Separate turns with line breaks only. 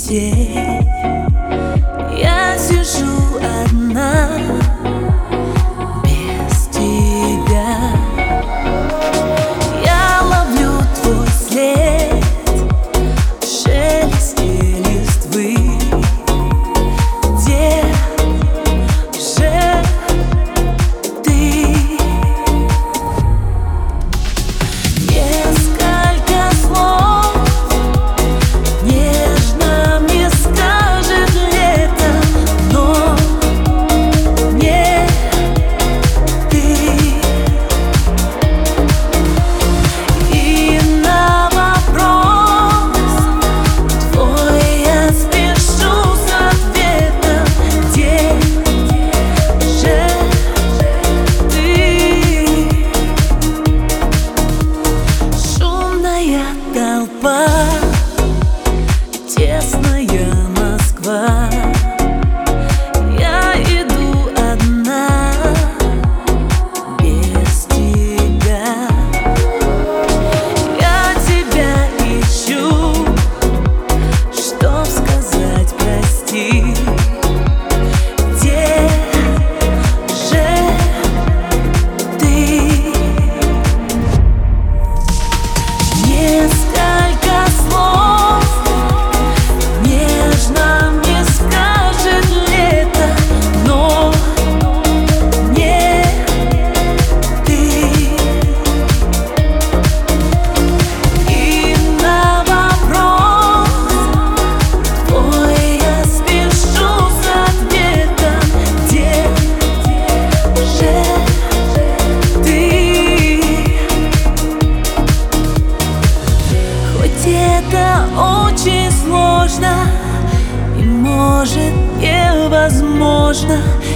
день я сижу одна, без тебя. Я ловлю твой след в шелесте листвы. Где же ты? Несколько слов нежно мне скажет лето, но не ты. И на вопрос твой я спешу с ответом: где же ты? Шумная толпа, тесная Москва. Я иду одна, без тебя. Я тебя ищу, чтоб сказать прости. Где же ты? Несколько слов нежно мне скажет лето, но не ты. И на вопрос твой я спешу с ответом: где же ты? Хоть это очень сложно и, может, невозможно,